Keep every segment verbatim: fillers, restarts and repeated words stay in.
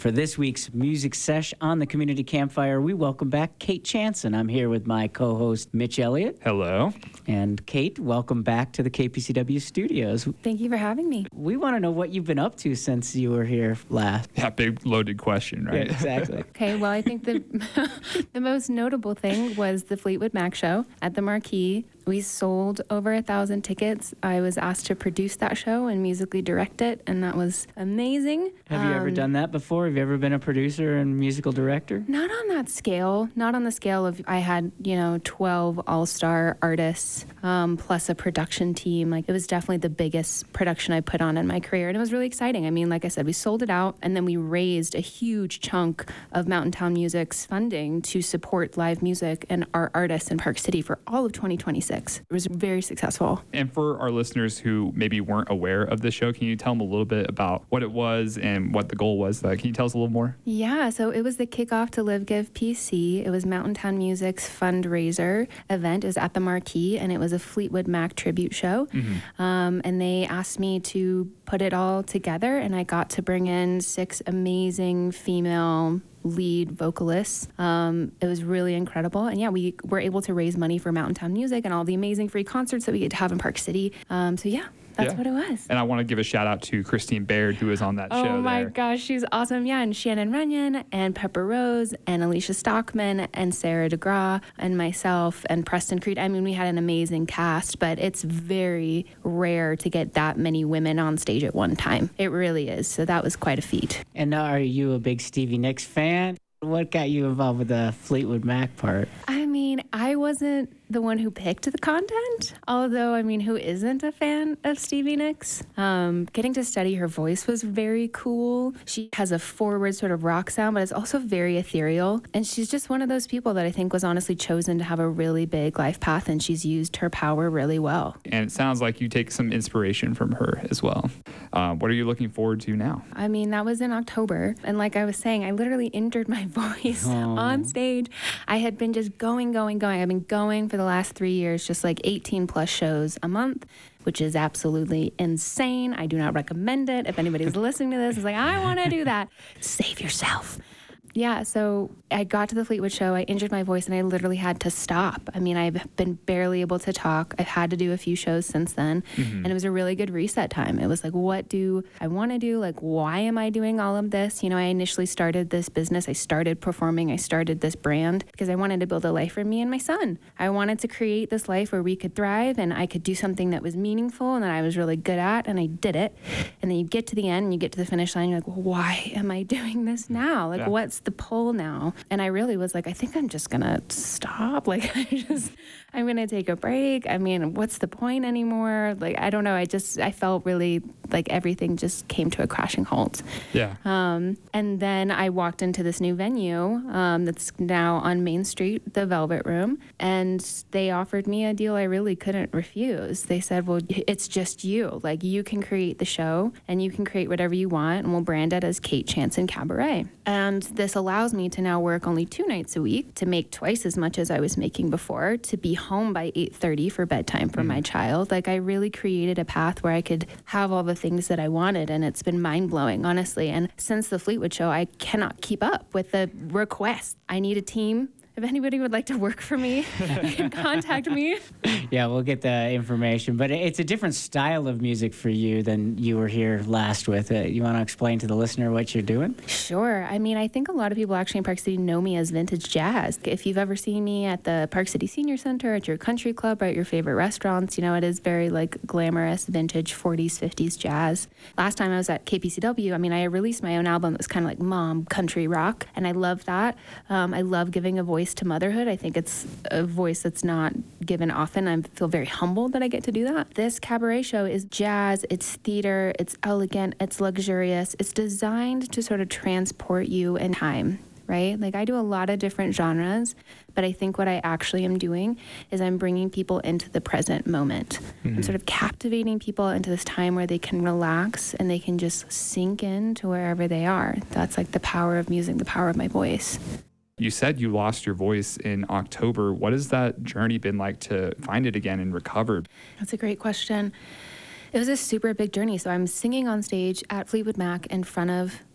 For this week's Music Sesh on the Community Campfire, we welcome back Kate Chanson. I'm here with my co-host, Mitch Elliott. Hello. And Kate, welcome back to the K P C W studios. Thank you for having me. We want to know what you've been up to since you were here last. Yeah, big loaded question, right? Yeah, exactly. Okay, well, I think the the most notable thing was the Fleetwood Mac show at the Marquee. We sold over a thousand tickets. I was asked to produce that show and musically direct it, and that was amazing. Have you ever Um, done that before? Have you ever been a producer and musical director? Not on that scale. Not on the scale of I had, you know, twelve all-star artists um, plus a production team. Like, it was definitely the biggest production I put on in my career, and it was really exciting. I mean, like I said, we sold it out, and then we raised a huge chunk of Mountain Town Music's funding to support live music and our artists in Park City for all of twenty twenty-six. It was very successful. And for our listeners who maybe weren't aware of the show, can you tell them a little bit about what it was and what the goal was? Uh, can you tell us a little more? Yeah, so it was the kickoff to Live Give P C. It was Mountain Town Music's fundraiser event. It was at the Marquee, and it was a Fleetwood Mac tribute show. Mm-hmm. Um, and they asked me to put it all together, and I got to bring in six amazing female lead vocalists. Um, it was really incredible. And yeah, we were able to raise money for Mountain Town Music and all the amazing free concerts that we get to have in Park City. Um, so yeah. That's yeah. what it was. And I want to give a shout out to Christine Baird, who was on that oh show. Oh my there. gosh, she's awesome. Yeah, and Shannon Runyon and Pepper Rose and Alicia Stockman and Sarah DeGraw and myself and Preston Creed. I mean, we had an amazing cast, but it's very rare to get that many women on stage at one time. It really is. So that was quite a feat. And now, are you a big Stevie Nicks fan? What got you involved with the Fleetwood Mac part? I mean, I wasn't the one who picked the content, although, I mean, who isn't a fan of Stevie Nicks? Um, getting to study her voice was very cool. She has a forward sort of rock sound, but it's also very ethereal. And she's just one of those people that I think was honestly chosen to have a really big life path, and she's used her power really well. And it sounds like you take some inspiration from her as well. Uh, what are you looking forward to now? I mean, that was in October. And like I was saying, I literally injured my voice Aww. on stage. I had been just going, going, going. I've been going for the last three years, just like eighteen plus shows a month, which is absolutely insane. I do not recommend it. If anybody's listening to this, is like, I want to do that. Save yourself. Yeah, so I got to the Fleetwood show, I injured my voice, and I literally had to stop. I mean, I've been barely able to talk. I've had to do a few shows since then, mm-hmm. and it was a really good reset time. It was like, what do I want to do? Like, why am I doing all of this? You know, I initially started this business. I started performing. I started this brand because I wanted to build a life for me and my son. I wanted to create this life where we could thrive and I could do something that was meaningful and that I was really good at, and I did it. And then you get to the end and you get to the finish line, you're like, well, why am I doing this now? Like, yeah. what's the pull now? And I really was like, I think I'm just gonna stop. Like, I just, I'm gonna take a break. I mean, what's the point anymore? Like, I don't know. I just, I felt really like everything just came to a crashing halt. Yeah. Um, and then I walked into this new venue um, that's now on Main Street, the Velvet Room, and they offered me a deal I really couldn't refuse. They said, well, it's just you. Like, you can create the show and you can create whatever you want, and we'll brand it as Kate Chanson Cabaret. And this allows me to now work only two nights a week, to make twice as much as I was making before, to be home by eight thirty for bedtime for mm. my child. Like, I really created a path where I could have all the things that I wanted, and it's been mind-blowing, honestly. And since the Fleetwood show, I cannot keep up with the requests. I need a team. If anybody would like to work for me, you can contact me. Yeah, we'll get the information. But it's a different style of music for you than you were here last with. Uh, you want to explain to the listener what you're doing? Sure. I mean, I think a lot of people actually in Park City know me as vintage jazz. If you've ever seen me at the Park City Senior Center, at your country club, or at your favorite restaurants, you know, it is very like glamorous, vintage forties, fifties jazz. Last time I was at K P C W, I mean, I released my own album that was kind of like mom country rock, and I love that. Um, I love giving a voice to motherhood. I think it's a voice that's not given often. I feel very humbled that I get to do that. This cabaret show is jazz, it's theater, it's elegant, it's luxurious. It's designed to sort of transport you in time, right? Like, I do a lot of different genres, but I think what I actually am doing is I'm bringing people into the present moment. Mm-hmm. I'm sort of captivating people into this time where they can relax and they can just sink into wherever they are. That's like the power of music, the power of my voice. You said you lost your voice in October. What has that journey been like to find it again and recover? That's a great question. It was a super big journey. So I'm singing on stage at Fleetwood Mac in front of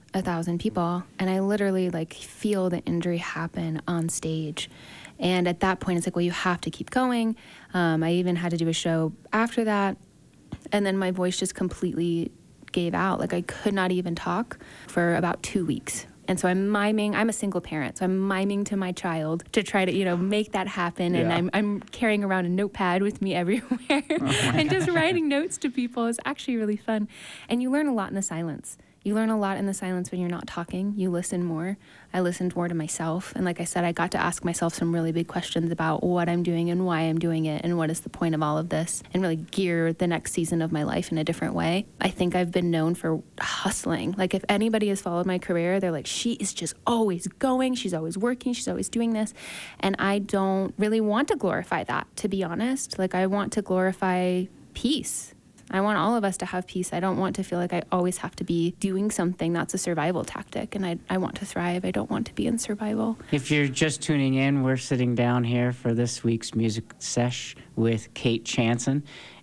a thousand people, and I literally like feel the injury happen on stage. And at that point, it's like, well, you have to keep going. Um, I even had to do a show after that, and then my voice just completely gave out. Like I could not even talk for about two weeks. And so I'm miming, I'm a single parent, so I'm miming to my child to try to, you know, make that happen. And Yeah. I'm, I'm carrying around a notepad with me everywhere Oh and just writing notes to people. It's actually really fun. And you learn a lot in the silence. You learn a lot in the silence when you're not talking. You listen more. I listened more to myself. And like I said, I got to ask myself some really big questions about what I'm doing and why I'm doing it and what is the point of all of this, and really gear the next season of my life in a different way. I think I've been known for hustling. Like if anybody has followed my career, they're like, she is just always going. She's always working. She's always doing this. And I don't really want to glorify that, to be honest. Like I want to glorify peace. I want all of us to have peace. I don't want to feel like I always have to be doing something that's a survival tactic. And I, I want to thrive. I don't want to be in survival. If you're just tuning in, we're sitting down here for this week's music sesh with Kate Chanson.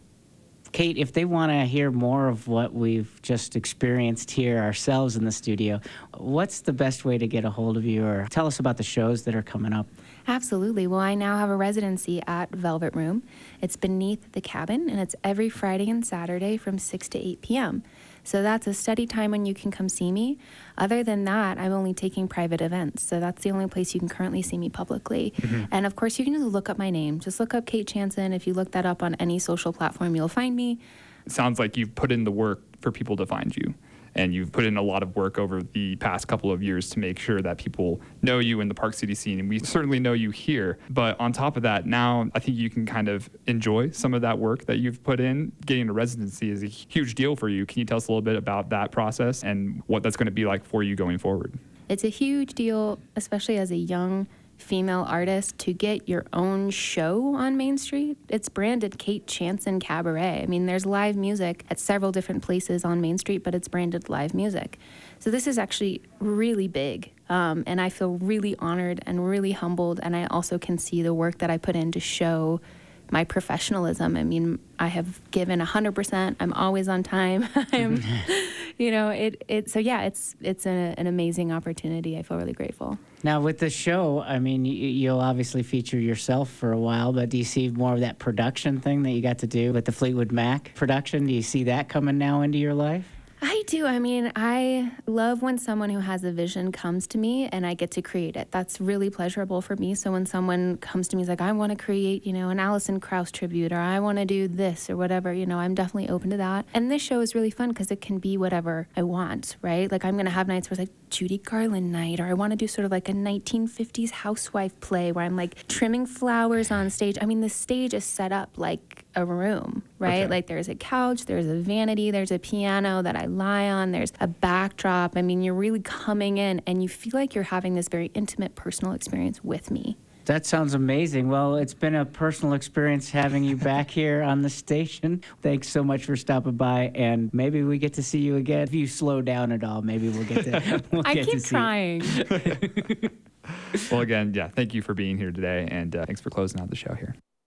Kate, if they want to hear more of what we've just experienced here ourselves in the studio, what's the best way to get a hold of you, or tell us about the shows that are coming up? Absolutely. Well, I now have a residency at Velvet Room. It's beneath the cabin, and it's every Friday and Saturday from six to eight p.m. So that's a steady time when you can come see me. Other than that, I'm only taking private events. So that's the only place you can currently see me publicly. Mm-hmm. And of course, you can just look up my name. Just look up Kate Chanson. If you look that up on any social platform, you'll find me. It sounds like you've put in the work for people to find you. And you've put in a lot of work over the past couple of years to make sure that people know you in the Park City scene. And we certainly know you here. But on top of that, now I think you can kind of enjoy some of that work that you've put in. Getting a residency is a huge deal for you. Can you tell us a little bit about that process and what that's going to be like for you going forward? It's a huge deal, especially as a young female artist, to get your own show on Main Street. It's branded Kate Chanson Cabaret. I mean, there's live music at several different places on Main Street, but it's branded live music. So this is actually really big, um, and I feel really honored and really humbled, and I also can see the work that I put in to show my professionalism. I mean, I have given one hundred percent. I'm always on time. I'm, you know, it, it, so yeah, it's, it's a, an amazing opportunity. I feel really grateful. Now, with the show, I mean, you, you'll obviously feature yourself for a while, but do you see more of that production thing that you got to do with the Fleetwood Mac production? Do you see that coming now into your life? I do. I mean, I love when someone who has a vision comes to me and I get to create it. That's really pleasurable for me. So when someone comes to me, is like, I want to create, you know, an Alison Krauss tribute, or I want to do this or whatever, you know, I'm definitely open to that. And this show is really fun because it can be whatever I want, right? Like I'm going to have nights where it's like Judy Garland night, or I want to do sort of like a nineteen fifties housewife play where I'm like trimming flowers on stage. I mean, the stage is set up like a room, right? Okay. Like there's a couch, there's a vanity, there's a piano that I lie on, there's a backdrop. I mean, you're really coming in and you feel like you're having this very intimate personal experience with me. That sounds amazing. Well, it's been a personal experience having you back here on the station. Thanks so much for stopping by, and maybe we get to see you again. If you slow down at all, maybe we'll get to we'll I get keep to see trying. Well, again, yeah, thank you for being here today, and uh, thanks for closing out the show here.